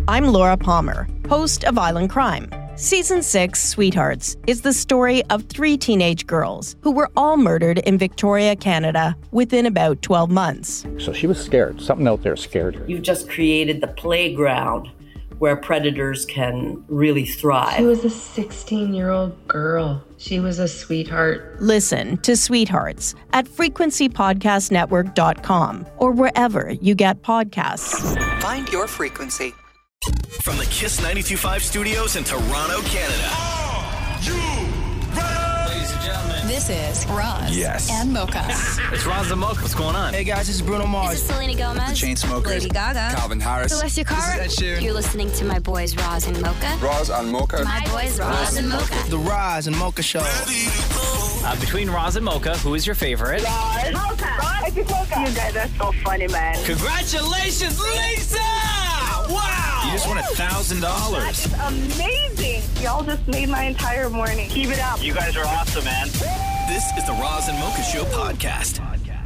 I'm Laura Palmer, host of Island Crime. Season 6, Sweethearts, is the story of 3 teenage girls who were all murdered in Victoria, Canada, within about 12 months. So she was scared. Something out there scared her. You've just created the playground where predators can really thrive. She was a 16-year-old girl. She was a sweetheart. Listen to Sweethearts at frequencypodcastnetwork.com or wherever you get podcasts. Find your frequency. From the Kiss 92.5 studios in Toronto, Canada. Are you ready? Ladies and gentlemen. This is Roz and Mocha. It's Roz and Mocha. What's going on? Hey guys, this is Bruno Mars. This is Selena Gomez. The Chainsmokers. Lady Gaga. Calvin Harris. Celestia Cara. This is Ed Sheeran. You're listening to my boys Roz and Mocha. Roz and Mocha. My boys Roz and Mocha. The Roz and Mocha Show. Between Roz and Mocha, who is your favorite? Roz. Mocha. Roz. Mocha. You guys are so funny, man. Congratulations, Lisa! Wow! You just won $1,000. That's amazing. Y'all just made my entire morning. Keep it up. You guys are awesome, man. This is the Roz and Mocha Show podcast.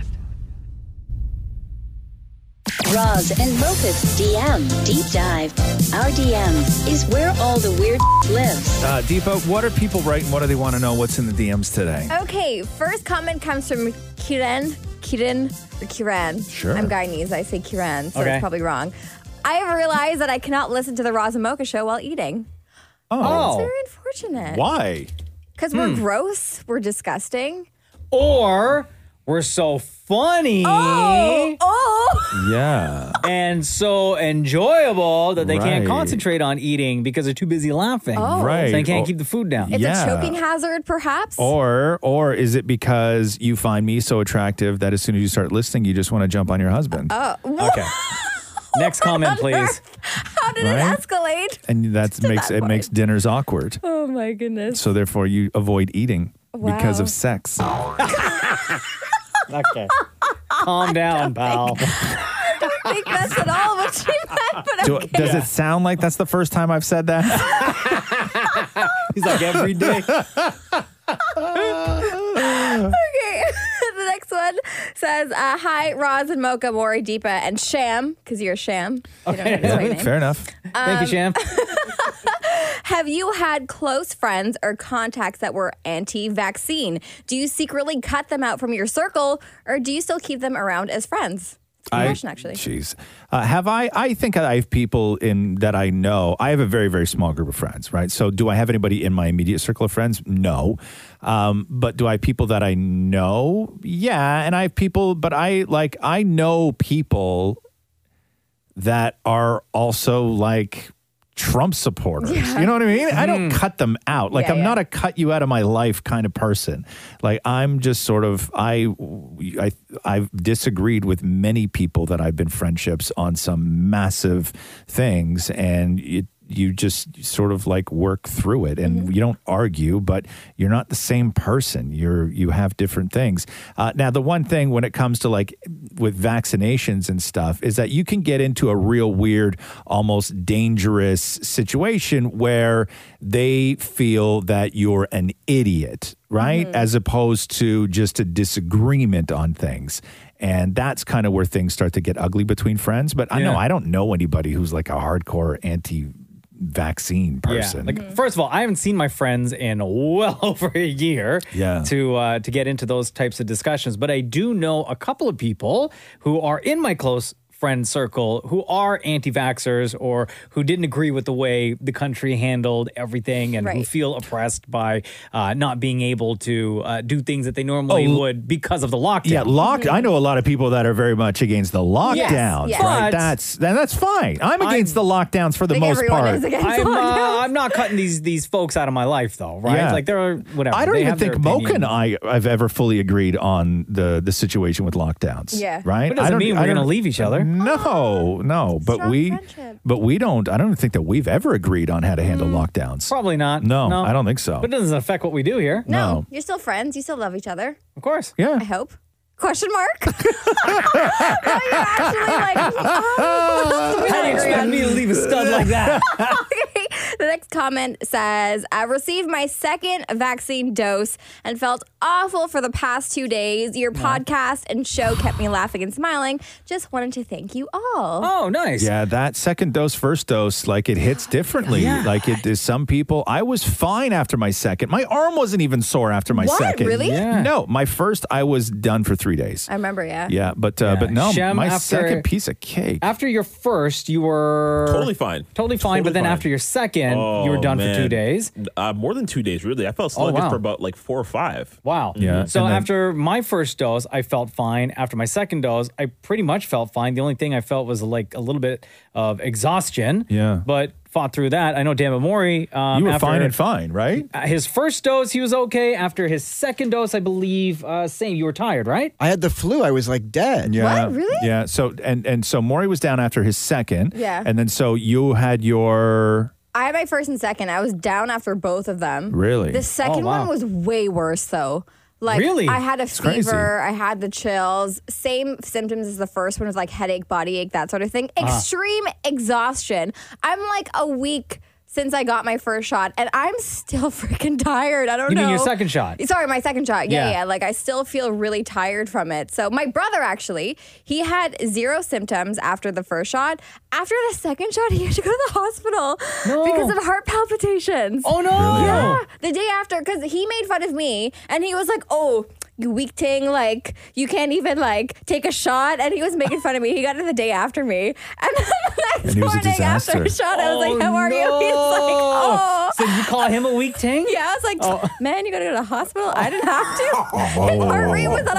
Roz and Mocha's DM Deep Dive. Our DM is where all the weird lives. Deepa, what are people writing? What do they want to know? What's in the DMs today? Okay, first comment comes from Kiran. Sure. I'm Guyanese. I say Kiran, so Okay. it's probably wrong. I have realized that I cannot listen to the Roz and Mocha Show while eating. Oh. It's very unfortunate. Why? Because we're gross. We're disgusting. Or we're so funny. Oh. Yeah. And so enjoyable that they can't Right. concentrate on eating because they're too busy laughing. Oh. Right. So they can't Oh. keep the food down. It's Yeah. a choking hazard, perhaps. Or is it because you find me so attractive that as soon as you start listening, you just want to jump on your husband? Oh. Okay. Next comment, please. How did Right? it escalate? And that makes dinners awkward. Oh, my goodness. So therefore, you avoid eating because Wow. of sex. Okay. Calm down, pal. I think that's at all what she meant, but okay. Does it sound like that's the first time I've said that? He's like, every day. Okay. The next one says, hi, Roz and Mocha, Maury, Deepa, and Sham, because you're Sham. You don't have to say your name. Fair enough. Thank you, Sham. Have you had close friends or contacts that were anti-vaccine? Do you secretly cut them out from your circle, or do you still keep them around as friends? It's a good question, actually. Jeez. Have I? I think I have people that I know. I have a very, very small group of friends, right? So do I have anybody in my immediate circle of friends? No. But do I have people that I know? Yeah. And I have people, but I know people that are also like Trump supporters. Yeah. You know what I mean? I don't cut them out. Like, Yeah, I'm not yeah. a cut you out of my life kind of person. Like, I'm just sort of, I've disagreed with many people that I've been friendships on some massive things, and you just sort of like work through it, and you don't argue, but you're not the same person. You have different things. Now, the one thing when it comes to like with vaccinations and stuff is that you can get into a real weird, almost dangerous situation where they feel that you're an idiot, right? As opposed to just a disagreement on things. And that's kind of where things start to get ugly between friends. But I don't know anybody who's like a hardcore anti-vaccine person. Yeah. Like, first of all, I haven't seen my friends in well over a year to get into those types of discussions. But I do know a couple of people who are in my close friend circle who are anti-vaxxers or who didn't agree with the way the country handled everything and who feel oppressed by not being able to do things that they normally would because of the lockdown. Yeah, I know a lot of people that are very much against the lockdowns, Yes. right? But that's fine. I'm against the lockdowns for the I think most everyone part. is against lockdowns. I'm not cutting these folks out of my life, though, right? Yeah. Like, they're whatever. I don't They even have their think Mocha and opinions. I've ever fully agreed on the situation with lockdowns. Yeah. Right? But it doesn't mean we're going to leave each other. No. But we don't. I don't think that we've ever agreed on how to handle lockdowns. Probably not. No, I don't think so. But it doesn't affect what we do here. No, you're still friends. You still love each other. Of course. Yeah. I hope. Question mark? No, you're actually like, How do you expect me to leave a stud like that? Okay. The next comment says, I received my second vaccine dose and felt awful for the past 2 days. Your podcast and show kept me laughing and smiling. Just wanted to thank you all. Oh, nice. Yeah, that second dose, first dose, like it hits differently. Like it is some people. I was fine after my second. My arm wasn't even sore after my second. Really? Yeah. No, my first, I was done for 3 days. I remember, yeah. Yeah, but no, Shem, my after- second piece of cake. After your first, you were Totally fine. Totally fine. But then after your second, you were done for 2 days. More than 2 days, really. I felt sluggish for about like 4 or 5. Wow. Yeah. So and then- after my first dose, I felt fine. After my second dose, I pretty much felt fine. The only thing I felt was like a little bit of exhaustion. Yeah. But fought through that. I know Dan Mori. You were fine and fine, right? His first dose, he was okay. After his second dose, I believe, same. You were tired, right? I had the flu. I was like dead. Yeah. What? Really? Yeah. So and so Maury was down after his second. Yeah. And then so you had your I had my first and second. I was down after both of them. Really? The second wow. one was way worse, though. Like, Really? I had a It's crazy. fever. I had the chills. Same symptoms as the first one was like headache, body ache, that sort of thing. Extreme exhaustion. I'm like a week since I got my first shot, and I'm still freaking tired. I don't You know. mean your second shot? Sorry, my second shot. Yeah, Yeah. yeah. Like, I still feel really tired from it. So my brother, actually, he had 0 symptoms after the first shot. After the second shot, he had to go to the hospital because of heart palpitations. Oh, no. Really? Yeah, the day after, because he made fun of me, and he was like, oh, you weak ting, like, you can't even, like, take a shot, and he was making fun of me. He got it the day after me. And then the And next he was a morning after a disaster. shot, I was like, how are you? He's like, oh. So you call him a weak ting? Yeah, I was like, man, you gotta go to the hospital? I didn't have to. His heart rate was at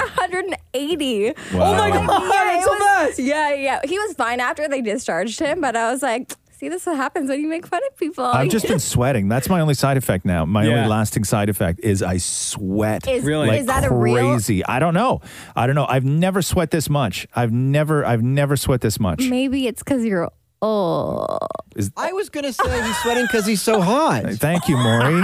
180. Wow. Oh my God, Yeah, it's it so was- fast. Yeah. He was fine after they discharged him, but I was like, see, this is what happens when you make fun of people. I've just been sweating. That's my only side effect now. My Yeah. only lasting side effect is I sweat. Really? like Is that a real- crazy. I don't know. I've never sweat this much. I've never sweat this much. Maybe it's because you're old. I was going to say he's sweating because he's so hot. Thank you, Maury.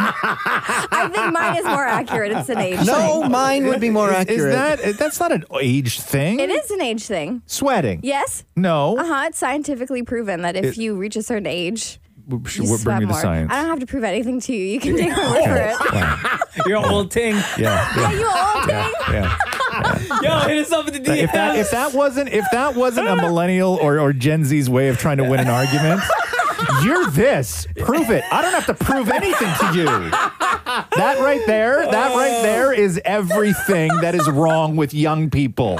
I think mine is more accurate. It's an age No, thing. mine would be more accurate. That's not an age thing? It is an age thing. Sweating. Yes. No. It's scientifically proven that if you reach a certain age, you We're sweat bringing the more. science. I don't have to prove anything to you. You can take my word for it. You're an old ting. Yeah. You old thing. Yeah. Yo, hit us up with the DMs. If that wasn't a millennial or Gen Z's way of trying to win an argument, you're this. Prove it. I don't have to prove anything to you. That right there is everything that is wrong with young people.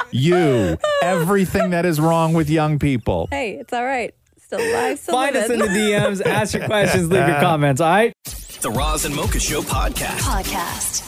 Everything that is wrong with young people. Hey, it's all right. Still alive, still Find us in living. the DMs, ask your questions, leave your comments, all right? The Roz and Mocha Show podcast.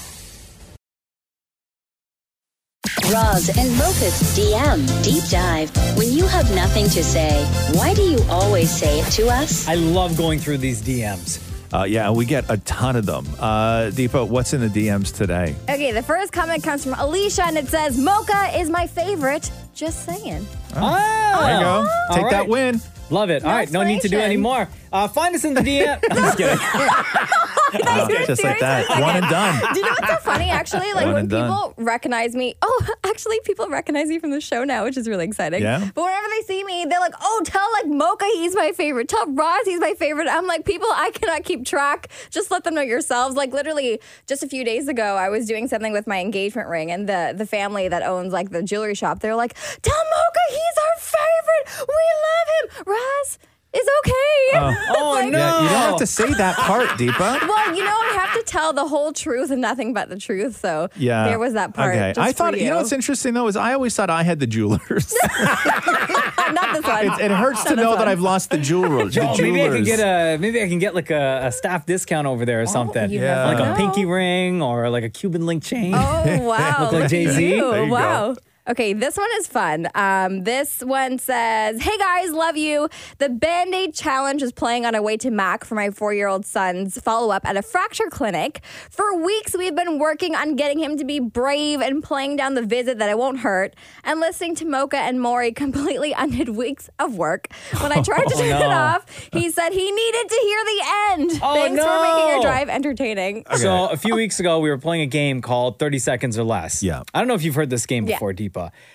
Roz and Mocha's DM Deep Dive. When you have nothing to say, why do you always say it to us? I love going through these DMs. Yeah, we get a ton of them. Deepa, what's in the DMs today? Okay, the first comment comes from Alicia, and it says, Mocha is my favorite. Just saying. Oh, There you go. All Take that right. win. Love it. All right, no need to do any more. Find us in the DM. I'm just kidding. Just like that. One and done. Do you know what's so funny, actually? Like, One when and done. people recognize me, actually, people recognize me from the show now, which is really exciting. Yeah? But whenever they see me, they're like, tell, like, Mocha he's my favorite. Tell Roz he's my favorite. I'm like, people, I cannot keep track. Just let them know yourselves. Like, literally, just a few days ago, I was doing something with my engagement ring, and the family that owns, like, the jewelry shop, they're like, tell Mocha he's our favorite. We love him. Roz is okay. Oh, Like, no. Yeah, you don't have to say that part, Deepa. Well, I have to tell the whole truth and nothing but the truth. So Yeah. there was that part. Okay. Just I thought, for you know what's interesting, though, is I always thought I had the jewelers. Not this one. It hurts to know that I've lost the jewelers. Oh, maybe I can get like a staff discount over there or something. you never Like know. a pinky ring or like a Cuban link chain. Oh, wow. Look like Look at Jay-Z. you. There you Wow. go. Okay, this one is fun. This one says, hey guys, love you. The Band-Aid Challenge is playing on our way to MAC for my 4-year-old son's follow-up at a fracture clinic. For weeks, we've been working on getting him to be brave and playing down the visit that it won't hurt. And listening to Mocha and Maury completely undid weeks of work. When I tried to turn it off, he said he needed to hear the end. Thanks for making your drive entertaining. So a few weeks ago, we were playing a game called 30 Seconds or Less. Yeah. I don't know if you've heard this game Yeah. before, Deepa.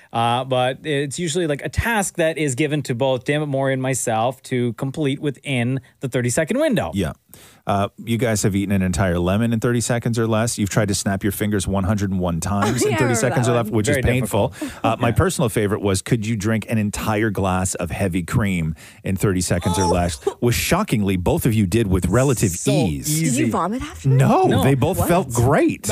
but it's usually like a task that is given to both Dammit Maury and myself to complete within the 30-second window. Yeah. You guys have eaten an entire lemon in 30 seconds or less. You've tried to snap your fingers 101 times in 30 seconds or less, which is painful. My personal favorite was, could you drink an entire glass of heavy cream in 30 seconds or less? Which shockingly, both of you did with relative ease. Did you vomit after? No, they both felt great.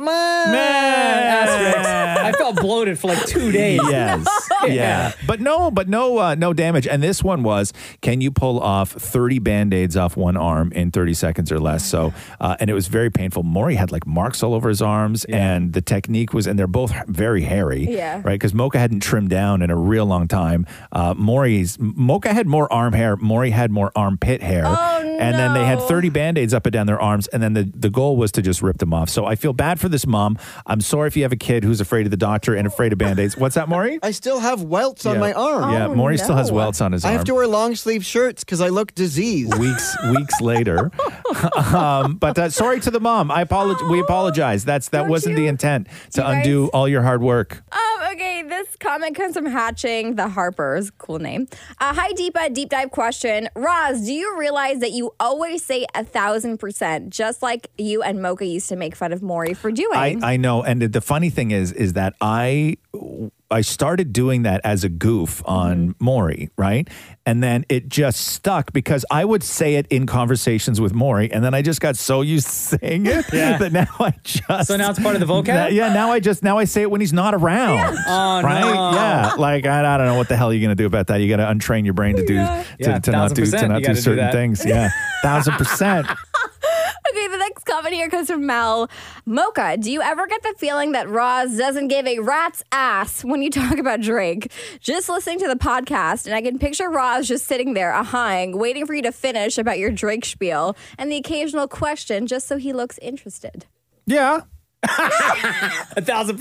I felt bloated for like 2 days. Yes. Yeah. But no damage. And this one was, can you pull off 30 Band-Aids off one arm in 30 seconds or less? So, and it was very painful. Maury had like marks all over his arms, and the technique was, and they're both very hairy, right? Because Mocha hadn't trimmed down in a real long time. Mocha had more arm hair. Maury had more armpit hair. And then they had 30 Band-Aids up and down their arms, and then the goal was to just rip them off. So I feel bad for this mom. I'm sorry if you have a kid who's afraid of the doctor and afraid of Band-Aids. What's that, Maury? I still have welts on my arm. Yeah, Maury still has welts on his arm. I have to wear long sleeve shirts because I look diseased. Weeks later. But sorry to the mom. We apologize. That wasn't the intent to undo all your hard work. Okay, this comment comes from Hatching the Harpers. Cool name. Hi, Deepa. Deep dive question. Roz, do you realize that you always say 1,000%, just like you and Mocha used to make fun of Maury for doing? I know. And the funny thing is that I started doing that as a goof on Maury, right? And then it just stuck because I would say it in conversations with Maury, and then I just got so used to saying it that now I just... So now it's part of the vocab? Now I say it when he's not around. Yeah. Oh, right? no. Yeah. Like, I don't know what the hell you're going to do about that. You got to untrain your brain to do to not do certain things. Yeah. 1,000%. Okay, the next comment here comes from Mel. Mocha, do you ever get the feeling that Roz doesn't give a rat's ass when you talk about Drake? Just listening to the podcast, and I can picture Roz just sitting there, ahhing, waiting for you to finish about your Drake spiel, and the occasional question just so he looks interested. Yeah. 1,000%.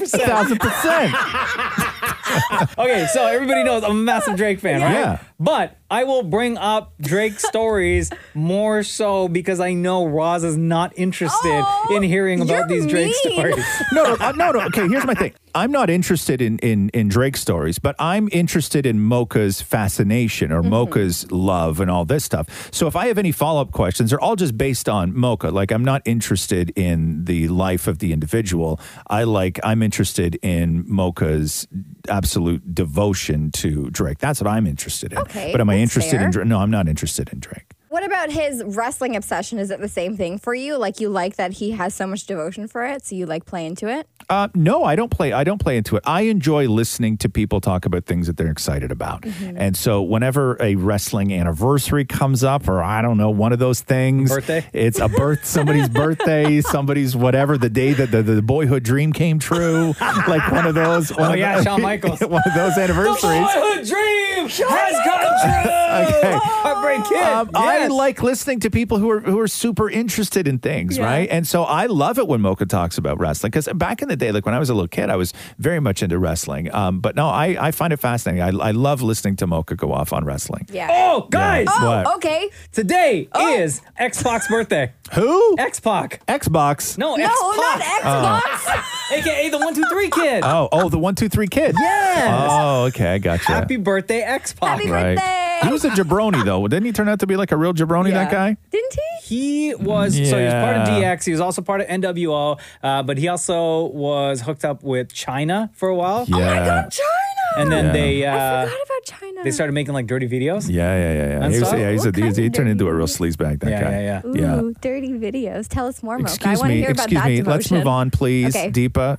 1,000%. Okay, so everybody knows I'm a massive Drake fan, right? Yeah. But I will bring up Drake stories more so because I know Roz is not interested in hearing about these Drake stories. No. Okay, here's my thing. I'm not interested in Drake stories, but I'm interested in Mocha's fascination or Mocha's love and all this stuff. So if I have any follow-up questions, they're all just based on Mocha. Like, I'm not interested in the life of the individual. I'm interested in Mocha's absolute devotion to Drake. That's what I'm interested in. Okay, but am I interested in Drake? No, I'm not interested in Drake. What about his wrestling obsession? Is it the same thing for you? Like, you like that he has so much devotion for it, so you like play into it? No, I don't play into it. I enjoy listening to people talk about things that they're excited about. And so whenever a wrestling anniversary comes up, or I don't know, one of those things. Birthday? It's somebody's birthday, somebody's whatever, the day that the boyhood dream came true. Like one of those. Shawn Michaels. One of those anniversaries. The boyhood dream has come true. Okay. Heartbreak Kid. I like listening to people who are super interested in things, right? And so I love it when Mocha talks about wrestling, because back in the day, like when I was a little kid, I was very much into wrestling. But no, I find it fascinating. I love listening to Mocha go off on wrestling. Yeah. Oh, guys. What? Okay. Today is X-Pac's birthday. Who? X-Pac. Xbox. No, No, X-Pac. not Xbox. AKA the 1-2-3 kid. Oh, the 1-2-3 kid. Yes. Oh, okay, I gotcha. Happy birthday, X-Pac. Happy Right. birthday. He was a jabroni, though. Didn't he turn out to be like a real jabroni, that guy? Didn't he? He was, so he was part of Yeah. DX. He was also part of NWO, but he also was hooked up with China for a while. Yeah. Oh my God, China. And then they I forgot about China. they started making like dirty videos. Yeah. And so- He turned into a real sleazebag, that guy. Yeah. Ooh, dirty videos. Tell us more, Mocha. I Excuse want to me. hear about that devotion. Let's move on, please. Okay. Deepa,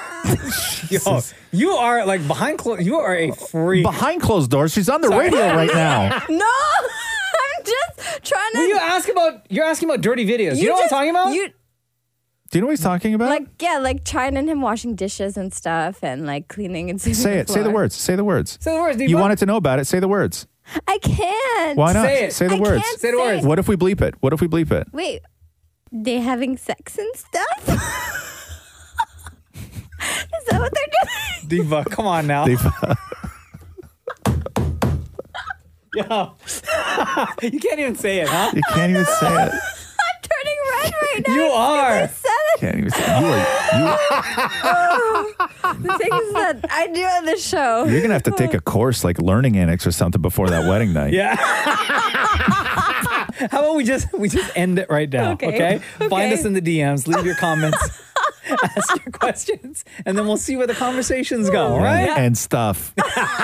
Yo, you are like behind closed. You are a freak. behind closed doors. She's on the radio right now. No, I'm just trying to. Well, you're asking about dirty videos. You know what I'm talking about? Do you know what he's talking about? Like China and him washing dishes and stuff, and like cleaning and sweeping Say it. the Say the floor. words. Say the words. Say the words, Deepa. You wanted to know about it. Say the words. I can't. Why not? Say it. Say the I words. can't Say the words. What if we bleep it? What if we bleep it? Wait, they having sex and stuff? Is that what they're doing? Diva, come on now. Yo, you can't even say it, huh? You can't even say it. I'm turning red right now. You are. I said it. can't even say The things that I do on this show. You're gonna have to take a course like Learning Annex or something before that wedding night. Yeah. How about we just end it right now? Okay. Find us in the DMs. Leave your comments. Ask your questions, and then we'll see where the conversations go. All right. And stuff.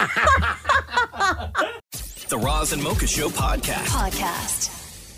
The Roz and Mocha Show Podcast.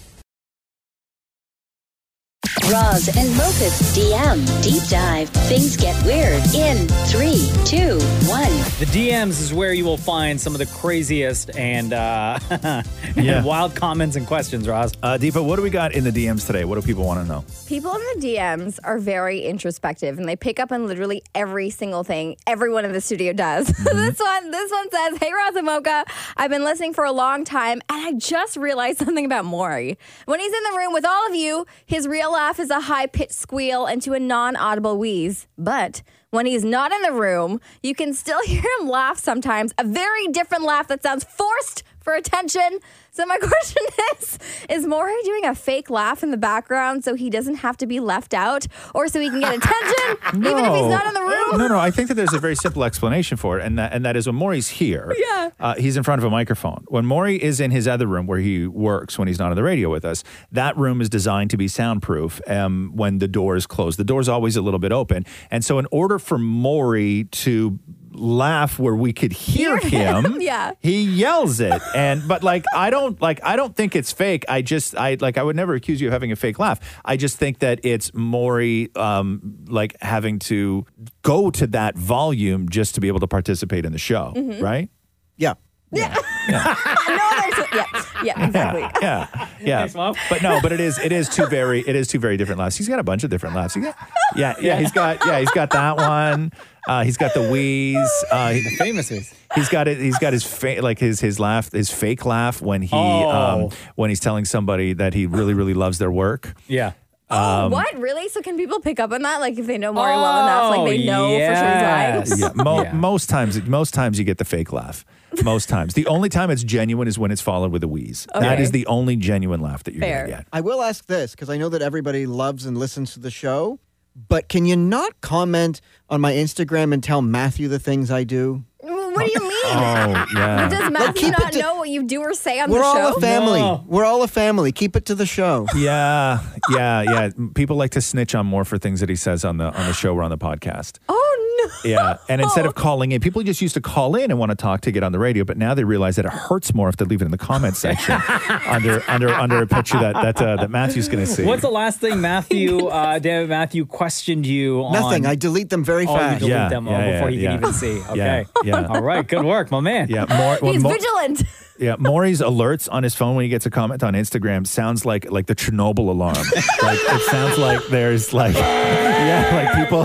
Roz and Mocha's DM Deep Dive. Things get weird in 3, 2, 1. The DMs is where you will find some of the craziest and wild comments and questions, Roz. Deepa, what do we got in the DMs today? What do people want to know? People in the DMs are very introspective, and they pick up on literally every single thing everyone in the studio does. This one says, "Hey, Roz and Mocha, I've been listening for a long time, and I just realized something about Maury. When he's in the room with all of you, his real laugh is a high-pitched squeal into a non-audible wheeze. But when he's not in the room, you can still hear him laugh sometimes, a very different laugh that sounds forced for attention. So my question is Maury doing a fake laugh in the background so he doesn't have to be left out, or so he can get attention even if he's not in the room?" No, I think that there's a very simple explanation for it, and that is when Maury's here, he's in front of a microphone. When Maury is in his other room where he works when he's not on the radio with us, that room is designed to be soundproof when the door is closed. The door's always a little bit open. And so in order for Maury to laugh where we could hear him, he yells it. But I don't think it's fake. I would never accuse you of having a fake laugh. I just think that it's Maury having to go to that volume just to be able to participate in the show, right? Yeah. Yeah, exactly. Yeah. Thanks, Mom. But it is two very different laughs. He's got a bunch of different laughs. He's got that one. He's got the wheeze. The famous wheeze. He's got his laugh, his fake laugh when he's telling somebody that he really, really loves their work. Yeah. What? Really? So can people pick up on that? Like if they know Maury well enough, like they know for sure he's lying? Most times you get the fake laugh. Most times. The only time it's genuine is when it's followed with a wheeze. Okay. That is the only genuine laugh that you're going to get. I will ask this, because I know that everybody loves and listens to the show, but can you not comment on my Instagram and tell Matthew the things I do? What do you mean? Oh, yeah. Does Matthew not know what you do or say on the show? We're all a family. No. We're all a family. Keep it to the show. Yeah. People like to snitch on more for things that he says on the show or on the podcast. Oh, no. Yeah. And instead of calling in, people just used to call in and want to talk to get on the radio, but now they realize that it hurts more if they leave it in the comments section under a picture that Matthew's going to see. What's the last thing David Matthew questioned you on? Nothing. I delete them very fast. You delete them before you can even see. Okay. Yeah. All right. Good work, my man. Yeah. He's vigilant. Yeah, Maury's alerts on his phone when he gets a comment on Instagram sounds like the Chernobyl alarm. It sounds like there's people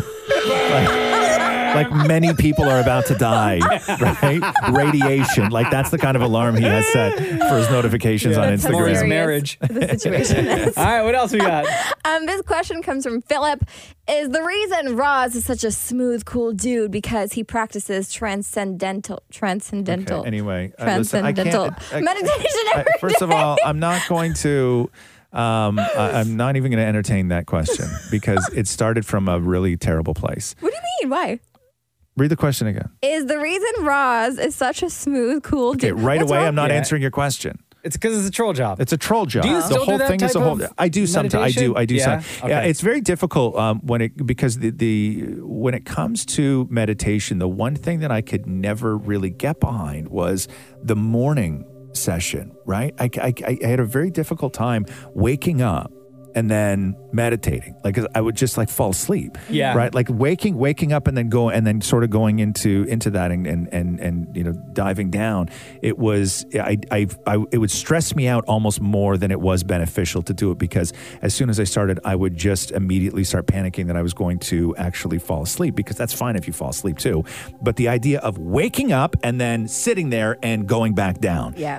like many people are about to die, right? Radiation. That's the kind of alarm he has set for his notifications on Instagram. Maury's marriage. The situation is. All right, what else we got? This question comes from Philip. Is the reason Roz is such a smooth, cool dude because he practices transcendental. Okay, anyway, transcendental meditation every First of day? all, I'm not going to. I'm not even going to entertain that question because it started from a really terrible place. What do you mean? Why? Read the question again. Is the reason Roz is such a smooth, cool dude? Okay, right away, I'm not answering your question. It's because it's a troll job. It's a troll job. Do you still do that type of I do sometimes. I do. Yeah? Okay. Yeah, it's very difficult because when it comes to meditation, the one thing that I could never really get behind was the morning session. Right? I had a very difficult time waking up and then meditating. I would just fall asleep. Yeah. Right. Waking up and then going into that and diving down. It was it would stress me out almost more than it was beneficial to do it because as soon as I started, I would just immediately start panicking that I was going to actually fall asleep because that's fine if you fall asleep too. But the idea of waking up and then sitting there and going back down. Yeah.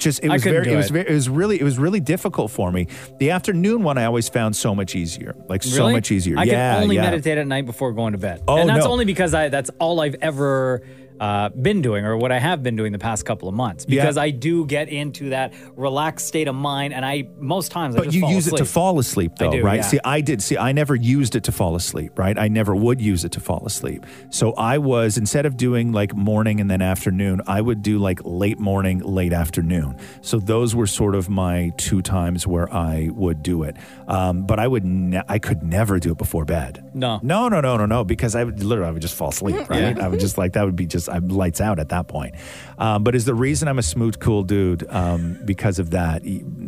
It was really difficult for me. The afternoon one I always found so much easier. So much easier. I can only meditate at night before going to bed. And that's only because that's all I've ever been doing, or what I have been doing the past couple of months, because I do get into that relaxed state of mind, and most times I But just you fall use asleep. it to fall asleep, though, I do, right? yeah. I never used it to fall asleep, right? I never would use it to fall asleep. So I was, instead of doing like morning and then afternoon, I would do like late morning, late afternoon. So those were sort of my 2 times where I would do it. But I could never do it before bed. No, because I would just fall asleep, right? Yeah. I would just that would be just, I'm lights out at that point. But is the reason I'm a smooth, cool dude because of that?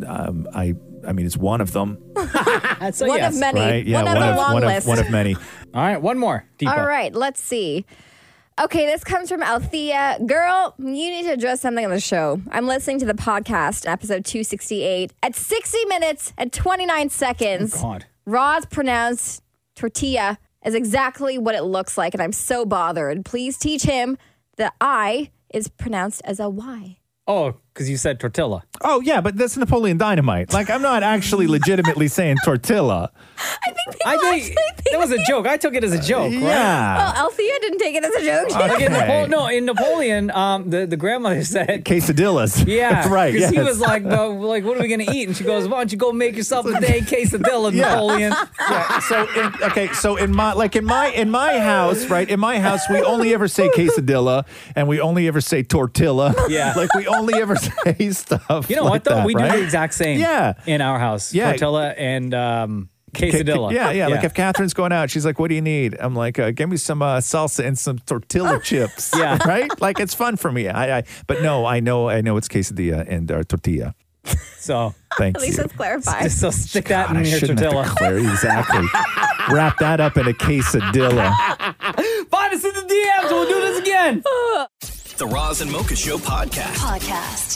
I mean, it's one of them. So One yes. of many. Right? Yeah, One of the long list. one of many. All right, one more. Deepa. All right, let's see. Okay, this comes from Althea. Girl, you need to address something on the show. I'm listening to the podcast, episode 268. At 60 minutes and 29 seconds, God. Roz pronounced tortilla as exactly what it looks like, and I'm so bothered. Please teach him that I is pronounced as a Y. Oh, because you said tortilla. Oh, yeah, but that's Napoleon Dynamite. Like, I'm not actually legitimately saying tortilla. I think that was a joke. I took it as a joke, right? Yeah. Oh, Althea didn't take it as a joke. Like in Napoleon, the grandmother said quesadillas. Yeah, right. Because Yes. he was like, well, what are we gonna eat? And she goes, why don't you go make yourself a day quesadilla, Napoleon? Yeah. So in my house, right? In my house, we only ever say quesadilla, and we only ever say tortilla. Yeah. Like we only ever say stuff. You know like what though? that, We right? do the exact same. Yeah. In our house, Yeah. tortilla and quesadilla. Yeah. Like if Catherine's going out, she's like, "What do you need?" I'm like, "Give me some salsa and some tortilla chips." Yeah. Right. Like it's fun for me. But no, I know it's quesadilla and tortilla. So thank At least you. it's clarified. So stick that God, in I your shouldn't tortilla. have declared exactly. Wrap that up in a quesadilla. Find us in the DMs. We'll do this again. The Roz and Mocha Show podcast.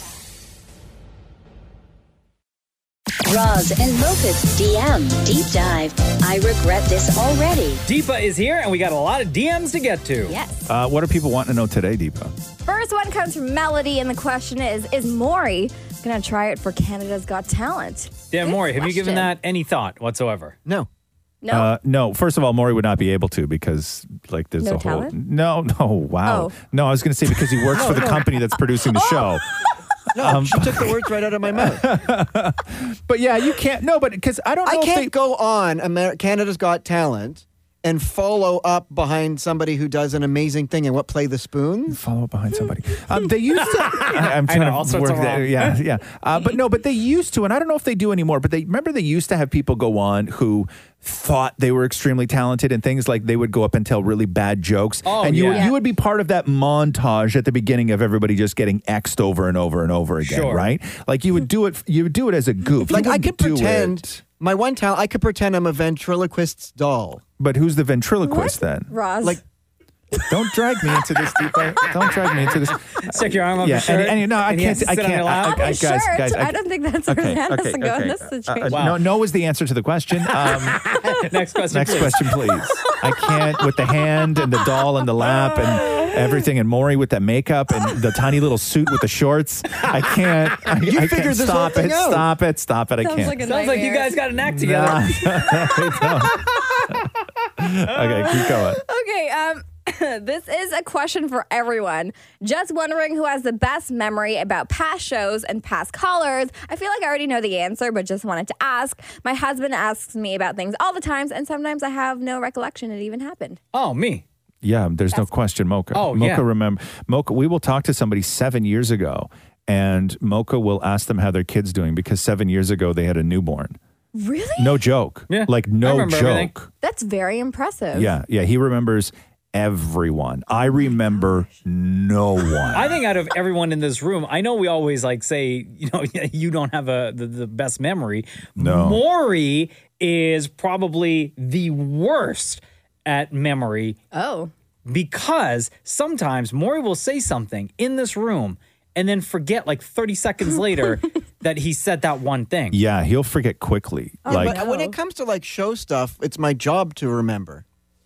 Roz and Mocha's DM Deep Dive. I regret this already. Deepa is here, and we got a lot of DMs to get to. Yes. What are people wanting to know today, Deepa? First one comes from Melody, and the question is Maury going to try it for Canada's Got Talent? Dan Good Maury, have you given question. that any thought whatsoever? No. No. No. First of all, Maury would not be able to because, like, there's No a whole. talent? No. Wow. Oh. No, I was going to say because he works for the company that's producing the show. No, she took the words right out of my mouth. But yeah, you can't. No, but because I don't know. I if can't they, go on Canada's Got Talent and follow up behind somebody who does an amazing thing and what play the spoons. Follow up behind somebody. They used to. I'm trying all to sorts work of that. wrong. Yeah. But they used to, and I don't know if they do anymore. But remember they used to have people go on who thought they were extremely talented and things like they would go up and tell really bad jokes. Oh, and yeah. you would be part of that montage at the beginning of everybody just getting X'd over and over and over again, Sure. right? Like you would do it as a goof. Like You I wouldn't could do pretend it. my one talent. I could pretend I'm a ventriloquist's doll. But who's the ventriloquist then? Roz. Like Don't drag me into this, Deepa. Don't drag me into this. Stick your arm up Yeah, your shirt. and no, I and he has can't. to I sit on your can't. lap. Guys, I don't think that's where that has to go in this situation. No is the answer to the question. Next question, Next please. question, please. I can't with the hand and the doll and the lap and everything, and Maury with that makeup and the tiny little suit with the shorts. I can't. I figured can't. this whole Stop thing it! out. Stop it! Stop it! I Sounds can't. like a Sounds like you nightmare. guys got an act together. Okay, keep going. Okay, this is a question for everyone. Just wondering who has the best memory about past shows and past callers. I feel like I already know the answer, but just wanted to ask. My husband asks me about things all the time, and sometimes I have no recollection it even happened. Oh, me. Yeah, there's no question, Mocha. Oh, Mocha, yeah. Mocha, we will talk to somebody 7 years ago, and Mocha will ask them how their kid's doing because 7 years ago they had a newborn. Really? No joke. Yeah, Like, I no remember everything. joke. That's very impressive. Yeah, he remembers everyone. I remember no one. I think out of everyone in this room, I know we always like say, you don't have the best memory. No. Maury is probably the worst at memory Oh. because sometimes Maury will say something in this room and then forget like 30 seconds later that he said that one thing. Yeah, he'll forget quickly. but when it comes to like show stuff, it's my job to remember.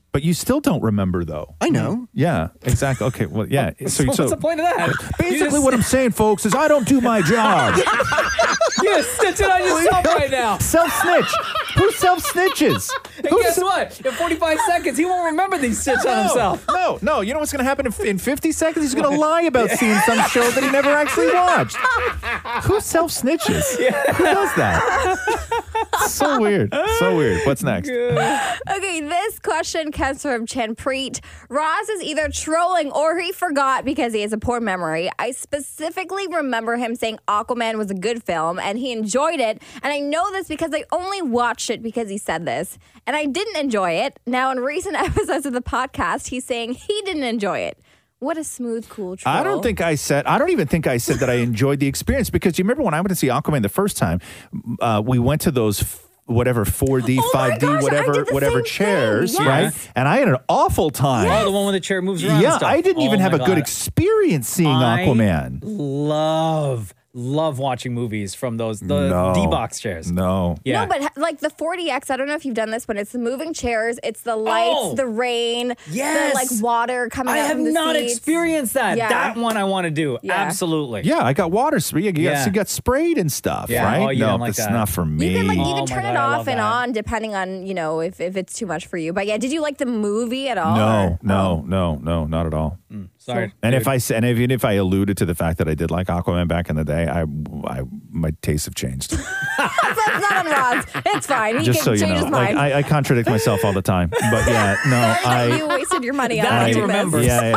But you still don't remember, though. I know. Yeah, exactly. Okay, well, yeah. So what's the point of that? Basically, what I'm saying, folks, is I don't do my job. You're snitching on yourself right now. Self-snitch. Who self-snitches? And guess what? In 45 seconds, he won't remember these snitch on himself. No. You know what's going to happen in 50 seconds? He's going to lie about seeing some show that he never actually watched. Who self-snitches? Who does that? So weird. What's next? Okay, this question comes from Chanpreet. Roz is either trolling or he forgot because he has a poor memory. I specifically remember him saying Aquaman was a good film and he enjoyed it. And I know this because I only watched it because he said this. And I didn't enjoy it. Now, in recent episodes of the podcast, he's saying he didn't enjoy it. What a smooth, cool troll. I don't even think I said that I enjoyed the experience, because you remember when I went to see Aquaman the first time, we went to those 4D, 5D, whatever chairs, yes. right? And I had an awful time. Oh, the one where the chair moves around. Yeah, and stuff. I didn't even have a good experience seeing Aquaman. Love watching movies from the D-box chairs. No. Yeah. No, but like the 40X, I don't know if you've done this, but it's the moving chairs, it's the lights, the rain, the like water coming out from the I have not seats. experienced that. Yeah. That one I want to do. Yeah. Absolutely. Yeah, I got water sprayed. You got sprayed and stuff, Yeah. right? Oh, you no, don't like that's that. not for me. You can turn it off and that. on depending on, if it's too much for you. But yeah, did you like the movie at all? No, not at all. Sorry. And even if I alluded to the fact that I did like Aquaman back in the day, my tastes have changed. That's not on Roz. It's fine. He Just can so you change know, his mind. I contradict myself all the time. But yeah, no, you wasted your money on That he watching this. remembers. Yeah.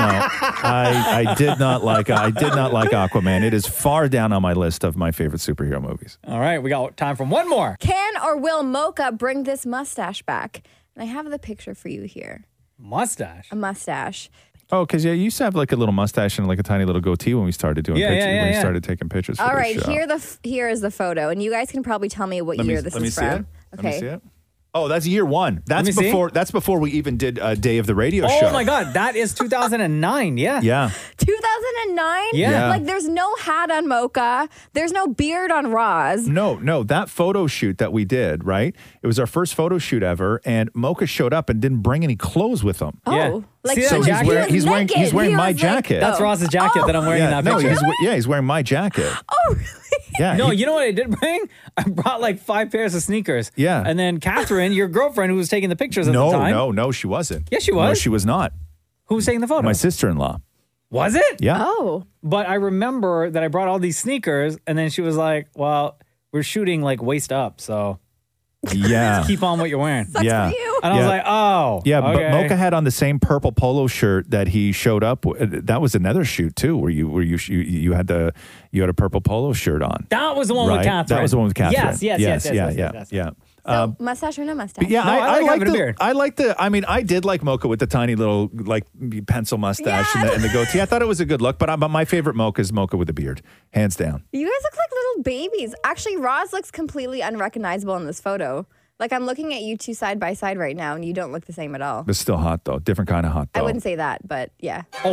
No, I did not like Aquaman. It is far down on my list of my favorite superhero movies. All right, we got time for one more. Can or will Mocha bring this mustache back? And I have the picture for you here. Mustache? A mustache. Oh, because you used to have like a little mustache and like a tiny little goatee when we started doing pictures. When we started taking pictures. For All this right, show. here is the photo, and you guys can probably tell me what year this is from. Let me see it. Oh, that's year one. That's me see. before. That's before we even did a day of the radio show. Oh my God, that is 2009. Yeah. Yeah. 2009? Yeah. Like there's no hat on Mocha. There's no beard on Roz. No, that photo shoot that we did, right? It was our first photo shoot ever, and Mocha showed up and didn't bring any clothes with him. Oh, Yeah. like See that so jacket? He's wearing my jacket. That's Roz's jacket that I'm wearing in that picture. He's wearing my jacket. Oh, really? Yeah. No, you know what I did bring? I brought like 5 pairs of sneakers. Yeah. And then Catherine, your girlfriend who was taking the pictures at the time. No, she wasn't. Yes, she was. No, she was not. Who was taking the photo? My sister-in-law. Was it? Yeah. Oh. But I remember that I brought all these sneakers, and then she was like, well, we're shooting like waist up, so Yeah. keep on what you're wearing. Yeah. And I was like, oh. Yeah, okay. but Mocha had on the same purple polo shirt that he showed up with. That was another shoot too, where you had a purple polo shirt on. That was the one with Right? Catherine. That was the one with Catherine. Yes. Yeah. So mustache or no mustache? But yeah, No, I like having a beard. I did like Mocha with the tiny little like pencil mustache and the goatee. I thought it was a good look, but my favorite Mocha is Mocha with a beard, hands down. You guys look like little babies. Actually, Roz looks completely unrecognizable in this photo. Like I'm looking at you two side by side right now, and you don't look the same at all. But still hot though, different kind of hot though. I wouldn't say that, but yeah. Oh,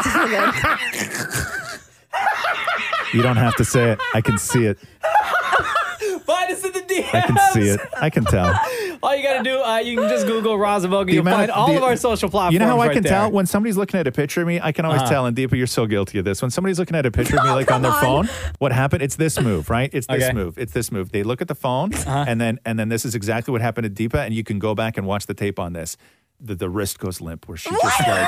You don't have to say it. I can see it. Find us in the DMs. I can see it. I can tell. All you got to do, you can just Google Roz and Mocha. You'll find all of our social platforms. You know how I right can there. tell when somebody's looking at a picture of me? I can always tell. And Deepa, you're so guilty of this. When somebody's looking at a picture of me, like on their phone, what happened? It's this move, right? It's this Okay. move. It's this move. They look at the phone, and then this is exactly what happened to Deepa. And you can go back and watch the tape on this. The wrist goes limp, where she's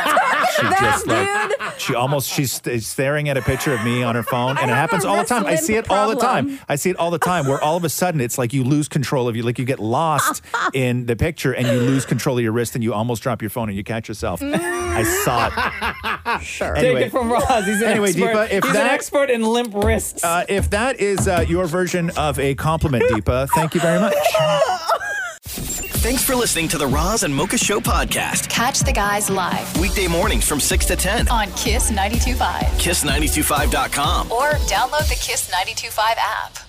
staring at a picture of me on her phone, and it happens all the time. I see it all the time. Where all of a sudden it's like you lose control of you, like you get lost in the picture and you lose control of your wrist and you almost drop your phone and you catch yourself. I saw it. Sure. Take it from Roz. He's an expert. Deepa, He's an expert in limp wrists. If that is your version of a compliment, Deepa, thank you very much. Thanks for listening to the Roz and Mocha Show podcast. Catch the guys live Weekday mornings from 6 to 10. on Kiss 92.5 Kiss925.com. or download the Kiss 92.5 app.